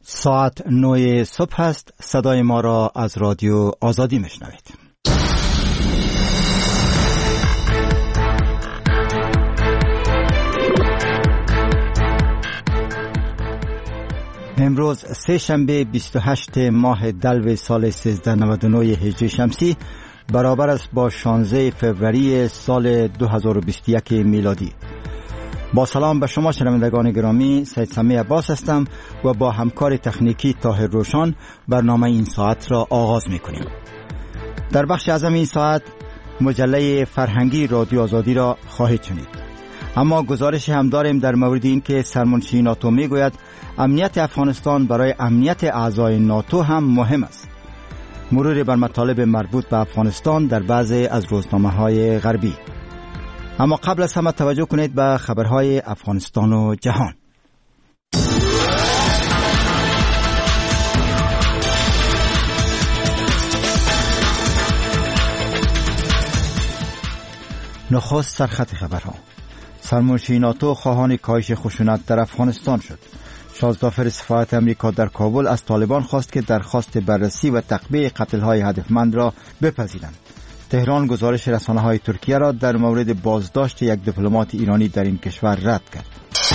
ساعت 9 صبح است. صدای ما را از رادیو آزادی میشنوید. امروز سه شنبه 28 ماه دلو سال 1399 هجری شمسی برابر است با 16 فوریه سال 2021 میلادی. با سلام به شما شنوندگان گرامی، سید سمی عباس هستم و با همکار تکنیکی طاهر روشان برنامه این ساعت را آغاز می‌کنیم. در بخش اعظم این ساعت مجله فرهنگی رادیو آزادی را خواهید شنید. اما گزارشی هم داریم در مورد این که سرمنشی ناتو میگوید امنیت افغانستان برای امنیت اعضای ناتو هم مهم است. مرور بر مطالب مربوط به افغانستان در بعضی از روزنامه‌های غربی. اما قبل از همه توجه کنید به خبرهای افغانستان و جهان. نخست سرخط خبرها. سرمنشی ناتو خواهان کاهش خشونت در افغانستان شد. شازدافر سفارت امریکا در کابل از طالبان خواست که درخواست بررسی و تقبیه قتل‌های هدفمند را بپذیرند. تهران گزارش رسانه‌های ترکیه را در مورد بازداشت یک دیپلمات ایرانی در این کشور رد کرد.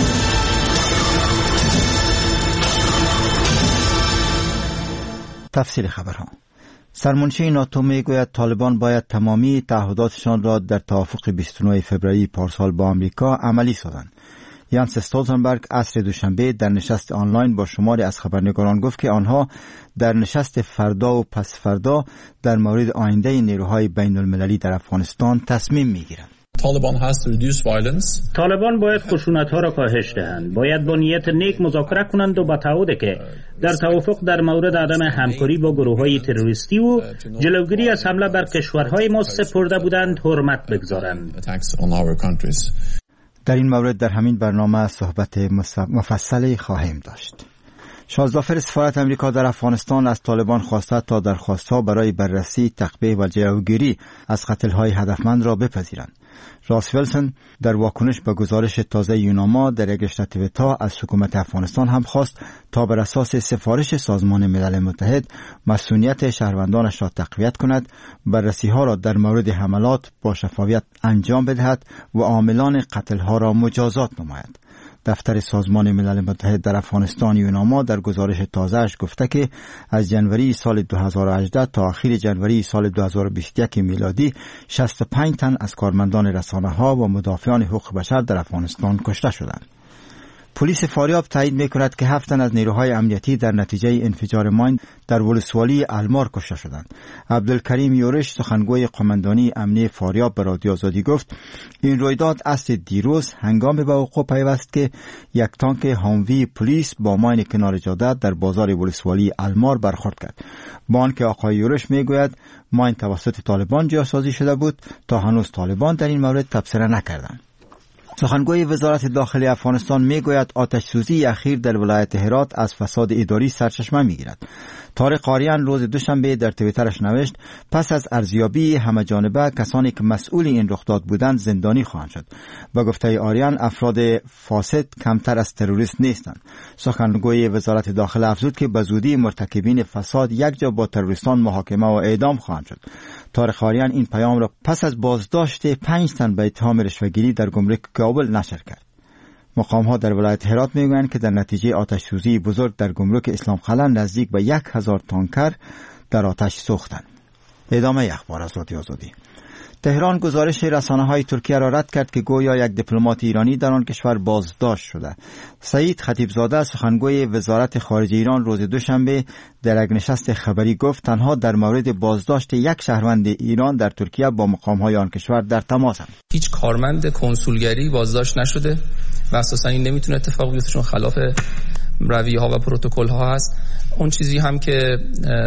تفصیل خبرها. سرمنشی ناتو میگوید طالبان باید تمامی تعهداتشان را در توافق 29 فوریه پارسال با آمریکا عملی سازند. یانس استولتنبرگ عصر دوشنبه در نشست آنلاین با شماری از خبرنگاران گفت که آنها در نشست فردا و پس فردا در مورد آینده نیروهای بین المللی در افغانستان تصمیم میگیرند. طالبان باید خشونت‌ها را کاهش دهند. باید با نیت نیک مذاکره کنند و با تعهدی که در توافق در مورد عدم همکاری با گروه‌های تروریستی و جلوگیری از حمله بر کشورهای ما سپرده بودند حرمت بگذارند. در این مورد در همین برنامه صحبت مفصلی خواهیم داشت. شازدافر سفارت امریکا در افغانستان از طالبان خواسته تا درخواست‌ها برای بررسی، تقبیه و جلوگیری از قتل‌های هدفمند را بپذیرند. راس ویلسون در واکنش به گزارش تازه یوناما در یک رشته توییت‌ها از حکومت افغانستان هم خواست تا بر اساس سفارش سازمان ملل متحد مسئولیت شهروندانش را تقویت کند، بررسی‌ها را در مورد حملات با شفافیت انجام بدهد و عاملان قتل‌ها را مجازات نماید. دفتر سازمان ملل متحد در افغانستان یوناما در گزارش تازه‌اش گفته که از جنوری سال 2018 تا آخر جنوری سال 2021 میلادی 65 تن از کارمندان رسانه‌ها و مدافعان حقوق بشر در افغانستان کشته شدند. پلیس فاریاب تایید می‌کند که 7 تن از نیروهای امنیتی در نتیجه انفجار ماین در ولسوالی المار کشته شدند. عبدالکریم یورش سخنگوی قماندانی امنیه فاریاب به رادیو آزادی گفت این رویداد اصل دیروز هنگام به وقوع پیوست که یک تانک هاموی پلیس با ماین کنار جاده در بازار ولسوالی المار برخورد کرد. با آنکه آقای یورش میگوید ماین توسط طالبان جاسازی شده بود، تا هنوز طالبان در این مورد تبصره نکردند. سخنگوی وزارت داخلی افغانستان میگوید آتش سوزی اخیر در ولایت هرات از فساد اداری سرچشمه میگیرد. طارق آریان روز دوشنبه در توییترش نوشت پس از ارزیابی همه جانبه کسانی که مسئول این رخداد بودند زندانی خواهند شد. با گفته آریان افراد فاسد کمتر از تروریست نیستند. سخنگوی وزارت داخله افزود که به زودی مرتکبین فساد یک جا با تروریستان محاکمه و اعدام خواهند شد. طارق آریان این پیام را پس از بازداشت 5 تن به اتهام رشوه‌گیری در گمرک کابل نشر کرد. مقام‌ها در ولایت هرات می‌گویند که در نتیجه آتش سوزی بزرگ در گمرک اسلام قلعه نزدیک به 1000 تانکر در آتش سوختند. ادامه اخبار از رادیو آزادی. تهران گزارش رسانه‌های ترکیه را رد کرد که گویا یک دیپلمات ایرانی در آن کشور بازداشت شده. سعید خطیبزاده سخنگوی وزارت خارجه ایران روز دوشنبه در یک نشست خبری گفت تنها در مورد بازداشت یک شهروند ایران در ترکیه با مقام‌های آن کشور در تماسند. هیچ کارمند کنسولگری بازداشت نشده و اساساً این نمیتونه اتفاق بیفته چون خلاف رویه ها و پروتکل ها هست. اون چیزی هم که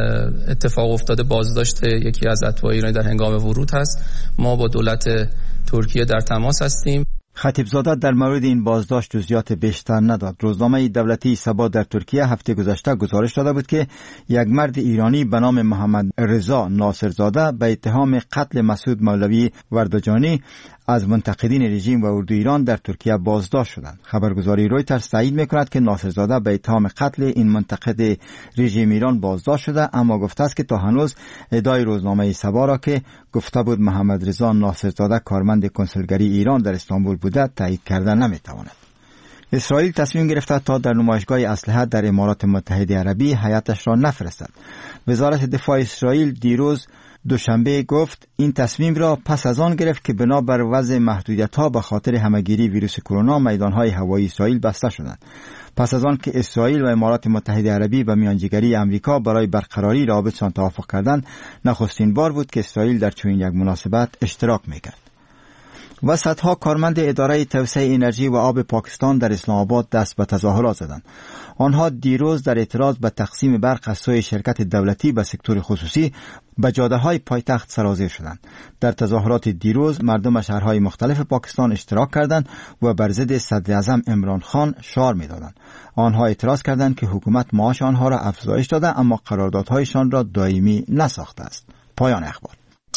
اتفاق افتاده بازداشت یکی از اتباع ایرانی در هنگام ورود هست. ما با دولت ترکیه در تماس هستیم. خطیبزاده در مورد این بازداشت جزئیات بیشتر نداد. روزنامه دولتی سبا در ترکیه هفته گذشته گزارش داده بود که یک مرد ایرانی به نام محمد رضا ناصرزاده به اتهام قتل مسعود مولوی وردجانی از منتقدین رژیم و اردو ایران در ترکیه بازداشت شدند. خبرگزاری رویترز تایید می‌کند که ناصرزاده به اتهام قتل این منتقد رژیم ایران بازداشت شده، اما گفته است که تا هنوز ادعای روزنامه سبا را که گفته بود محمد رضا ناصرزاده کارمند کنسولگری ایران در استانبول بوده تایید کرده نمی‌تواند. اسرائیل تصمیم گرفته تا در نمایشگاه اسلحه در امارات متحده عربی هیاتش را نفرستد. وزارت دفاع اسرائیل دیروز دوشنبه گفت این تصمیم را پس از آن گرفت که بنابر وضع محدودیت‌ها به خاطر همه‌گیری ویروس کرونا میدان‌های هوایی اسرائیل بسته شدند. پس از آن که اسرائیل و امارات متحده عربی به میانجیگری امریکا برای برقراری روابطشان توافق کردند، نخستین بار بود که اسرائیل در چنین یک مناسبت اشتراک می‌کرد. و صدها کارمند اداره توسعه انرژی و آب پاکستان در اسلام آباد دست به تظاهرات زدند. آنها دیروز در اعتراض به تقسیم برق از سوی شرکت دولتی به سکتور خصوصی به جاده‌های پایتخت سرازیر شدند. در تظاهرات دیروز مردم شهرهای مختلف پاکستان اشتراک کردند و بر ضد صدر اعظم عمران خان شعار می‌دادند. آنها اعتراض کردند که حکومت معاش آنها را افزایش داده اما قراردادهایشان را دائمی نساخته است. پایان اخبار.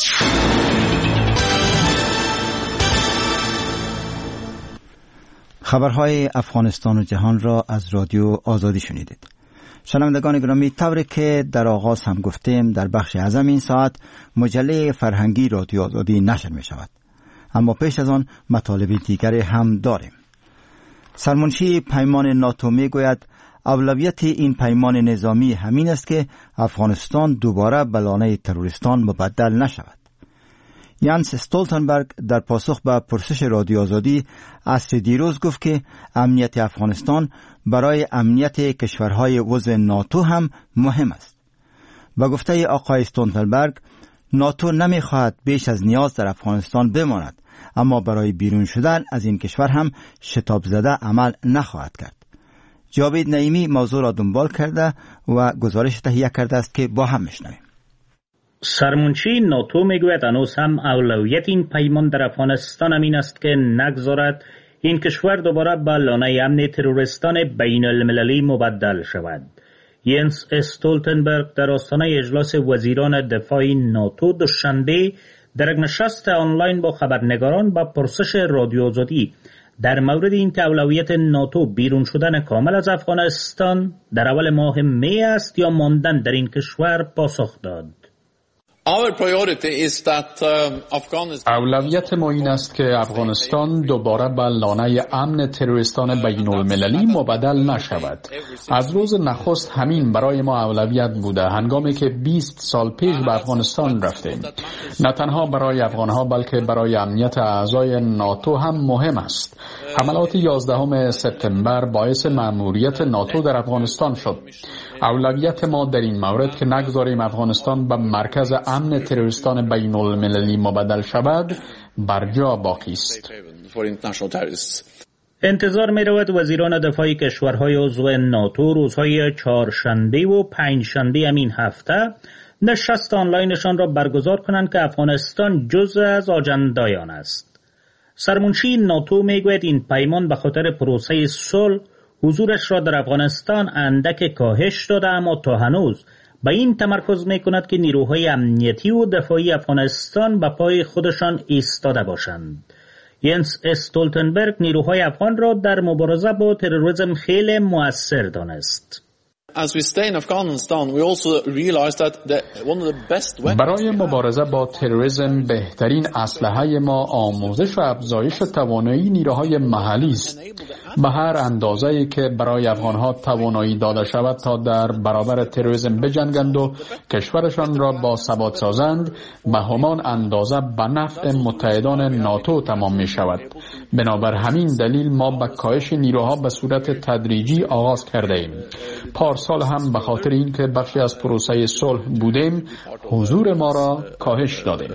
خبرهای افغانستان و جهان را از رادیو آزادی شنیدید. شنوندگان گرامی، طوری که در آغاز هم گفتیم در بخش اعظم این ساعت مجله فرهنگی رادیو آزادی نشر می شود. اما پیش از آن مطالب دیگری هم داریم. سرمنشی پیمان ناتو می گوید اولویت این پیمان نظامی همین است که افغانستان دوباره به لانه تروریستان مبدل نشود. یانس استولتنبرگ در پاسخ به پرسش رادیو آزادی عصر دیروز گفت که امنیت افغانستان برای امنیت کشورهای عضو ناتو هم مهم است. و گفته آقای استولتنبرگ ناتو نمیخواهد بیش از نیاز در افغانستان بماند، اما برای بیرون شدن از این کشور هم شتاب زده عمل نخواهد کرد. جاوید نعیمی موضوع را دنبال کرده و گزارش تهیه کرده است که با هم میشنویم. سرمنشی ناتو میگوید هنوز هم اولویت این پیمان در افغانستان همین است که نگذارد این کشور دوباره به لانه امن تروریستان بین المللی مبدل شود. ینس استولتنبرگ در آستانه اجلاس وزیران دفاع ناتو دوشنبه در یک نشست آنلاین با خبرنگاران با پرسش رادیو آزادی در مورد این که اولویت ناتو بیرون شدن کامل از افغانستان در اول ماه می است یا ماندن در این کشور پاسخ داد. اولویت ما این است که افغانستان دوباره به لانه امن تروریستان بین المللی مبدل نشود. از روز نخست همین برای ما اولویت بوده، هنگامی که 20 سال پیش به افغانستان رفتیم. نه تنها برای افغانها بلکه برای امنیت اعضای ناتو هم مهم است. حملات 11 سپتامبر باعث مأموریت ناتو در افغانستان شد. اولویت ما در این مورد که نگذاریم افغانستان به مرکز امن تروریستان بین المللی مبدل شود بر جا باقی است. انتظار می رود وزیران دفاع کشورهای عضو ناتو روزهای چهارشنبه و پنجشنبه همین هفته نشست آنلاینشان را برگزار کنند که افغانستان جزء از آجندای آن است. سرمنشی ناتو می گوید این پیمان به خاطر پروسه صلح حضورش را در افغانستان اندک کاهش داده، اما تا هنوز به این تمرکز می کند که نیروهای امنیتی و دفاعی افغانستان به پای خودشان ایستاده باشند. ینس استولتنبرگ نیروهای افغان را در مبارزه با تروریسم خیلی مؤثر دانست. برای مبارزه با تروریسم بهترین اسلحه ما آموزش و افزایش توانایی نیروهای محلی است. به هر اندازه‌ای که برای افغانها توانایی داده شود تا در برابر تروریسم بجنگند و کشورشان را با ثبات سازند، به همان اندازه به نفع متحدان ناتو تمام می شود. بنابر همین دلیل ما به کاهش نیروها به صورت تدریجی آغاز کرده ایم. پارسال هم به خاطر اینکه بخشی از پروسه صلح بودیم، حضور ما را کاهش دادیم.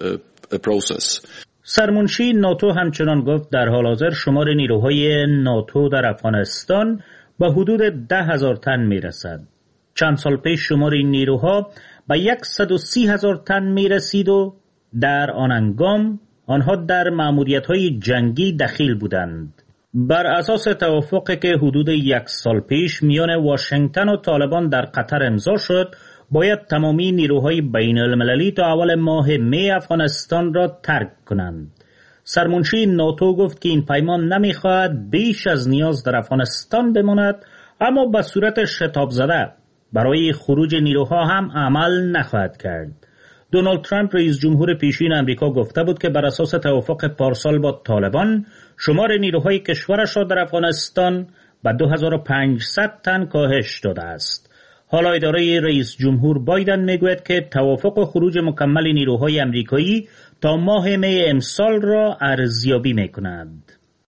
سرمنشی ناتو همچنان گفت در حال حاضر شمار نیروهای ناتو در افغانستان به حدود 10,000 تن می رسد. چند سال پیش شمار این نیروها به 130,000 تن می رسید و در آن هنگام آنها در مأموریت‌های جنگی دخیل بودند. بر اساس توافقی که حدود 1 سال پیش میان واشنگتن و طالبان در قطر امضا شد، باید تمامی نیروهای بین المللی تا اول ماه می افغانستان را ترک کنند. سرمنشی ناتو گفت که این پیمان نمیخواهد بیش از نیاز در افغانستان بماند، اما به صورت شتاب زده برای خروج نیروها هم عمل نخواهد کرد. دونالد ترامپ رئیس جمهور پیشین امریکا گفته بود که بر اساس توافق پارسال با طالبان شمار نیروهای کشورش را در افغانستان به 2500 تن کاهش داده است. حالا اداره رئیس جمهور بایدن میگوید که توافق خروج مکمل نیروهای امریکایی تا ماه می امسال را ارزیابی می‌کند.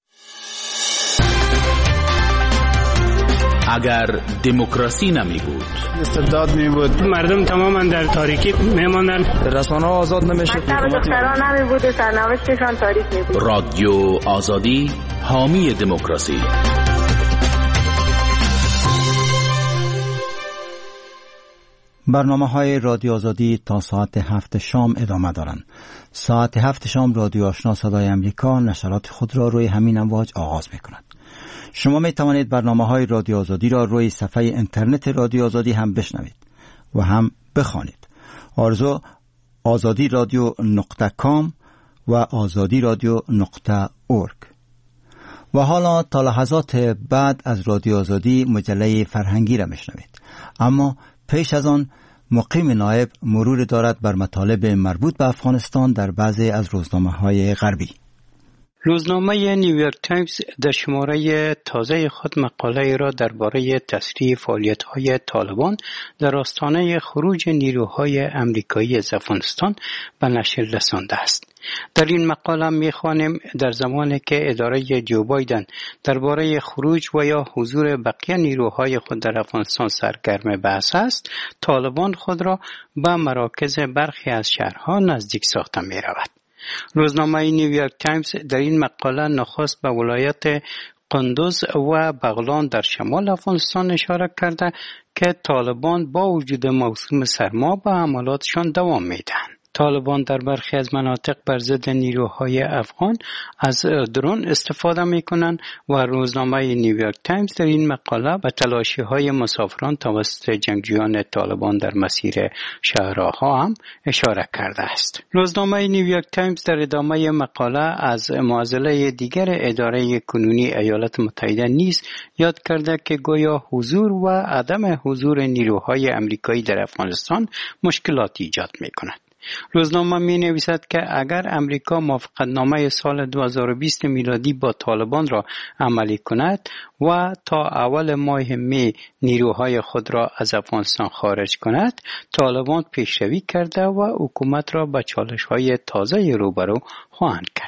اگر دموکراسی نمی بود، استبداد می بود، مردم تماما در تاریکی میماندند، رسانه‌ها آزاد نمیشد، دختران نمی بود، سرنوشتشان تاریک می بود. رادیو آزادی حامی دموکراسی. برنامه‌های رادیو آزادی تا ساعت 7 شام ادامه دارند. ساعت 7 شام رادیو آشنا صدای امریکا نشرات خود را روی همین امواج آغاز می‌کند. شما می توانید برنامه‌های رادیو آزادی را روی صفحه اینترنت رادیو آزادی هم بشنوید و هم بخوانید. azadi-radio.com و azadi-radio.org. و حالا تا لحظات بعد از رادیو آزادی مجله فرهنگی را میشنوید. اما پیش از آن مقیم نایب مرور دارد بر مطالب مربوط به افغانستان در بعضی از روزنامه‌های غربی. روزنامه نیویورک تایمز در شماره تازه خود مقاله را درباره تسریع فعالیت‌های طالبان در آستانه خروج نیروهای امریکایی از افغانستان به نشر رسانده است. در این مقاله می‌خوانیم در زمانی که اداره جو بایدن درباره خروج و یا حضور بقیه نیروهای خود در افغانستان سرگرم بحث است، طالبان خود را به مراکز برخی از شهرها نزدیک ساخته می‌رود. روزنامه نیویورک تایمز در این مقاله نخست به ولایت قندوز و بغلان در شمال افغانستان اشاره کرده که طالبان با وجود موسم سرما به حملاتشان دوام میدهند. طالبان در برخی از مناطق بر ضد نیروهای افغان از درون استفاده میکنند و روزنامه نیویورک تایمز در این مقاله به تلاشی‌های مسافران توسط جنگجویان طالبان در مسیر شهرها هم اشاره کرده است. روزنامه نیویورک تایمز در ادامه مقاله از معضله دیگر اداره کنونی ایالات متحده نیز یاد کرده که گویا حضور و عدم حضور نیروهای امریکایی در افغانستان مشکلات ایجاد میکند. روزنامه می نویسد که اگر امریکا موافقتنامه سال 2020 میلادی با طالبان را عملی کند و تا اول ماه می نیروهای خود را از افغانستان خارج کند، طالبان پیشروی کرده و حکومت را به چالش‌های تازه روبرو خواهند کرد.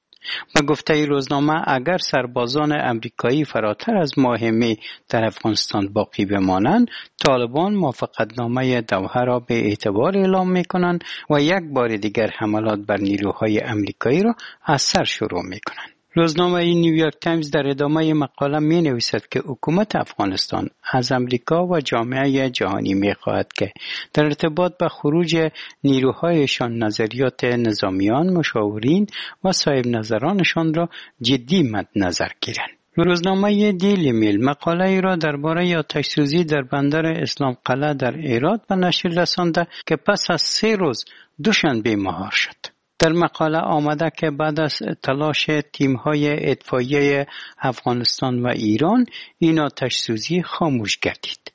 به گفته روزنامه اگر سربازان امریکایی فراتر از ماه می در افغانستان باقی بمانند، طالبان موافقتنامه دوحه را به اعتبار اعلام می‌کنند و یک بار دیگر حملات بر نیروهای امریکایی را از سر شروع می‌کنند. روزنامه نیویورک تایمز در ادامه مقاله می نویسد که حکومت افغانستان از امریکا و جامعه جهانی می خواهد که در ارتباط به خروج نیروهایشان نظریات نظامیان، مشاورین و صاحب نظرانشان را جدی مد نظر گیرند. روزنامه دیلی میل مقاله ای را درباره آتش‌سوزی در بندر اسلام قلعه در هرات به نشر رسانده که پس از 3 روز دوشنبه مهار شد. در مقاله آمده که بعد از تلاش تیم‌های اطفائیه افغانستان و ایران این آتش‌سوزی خاموش گردید.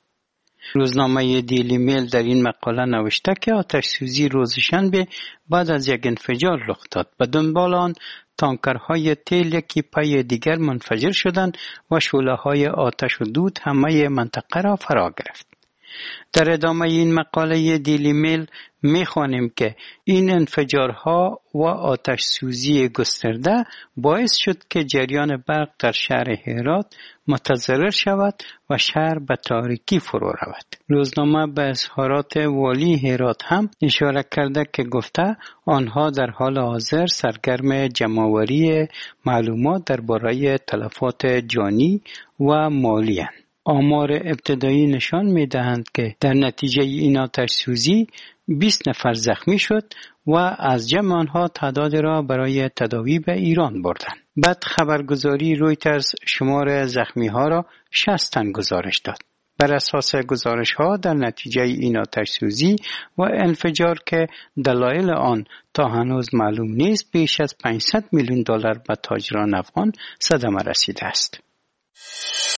روزنامه دیلی میل در این مقاله نوشته که آتش‌سوزی روز شنبه بعد از یک انفجار رخ داد. به دنبال آن تانکرهای تیل یکی پی دیگر منفجر شدند و شعله‌های آتش و دود همه منطقه را فرا گرفت. در ادامه این مقاله دیلی میل می‌خوانیم که این انفجارها و آتش سوزی گسترده باعث شد که جریان برق در شهر هرات متضرر شود و شهر به تاریکی فرو رود. روزنامه به اظهارات والی هرات هم اشاره کرده که گفته آنها در حال حاضر سرگرم جمع‌آوری معلومات درباره تلفات جانی و مالی اند. آمار ابتدایی نشان می‌دهند که در نتیجه این آتش سوزی 20 نفر زخمی شد و از جمع آنها تعداد را برای تداوی به ایران بردند. بعد خبرگزاری رویترز شمار زخمی ها را 60 تن گزارش داد. بر اساس گزارش ها در نتیجه این آتش سوزی و انفجار که دلایل آن تا هنوز معلوم نیست، بیش از $500 میلیون به تاجران افغان صدمه رسیده است.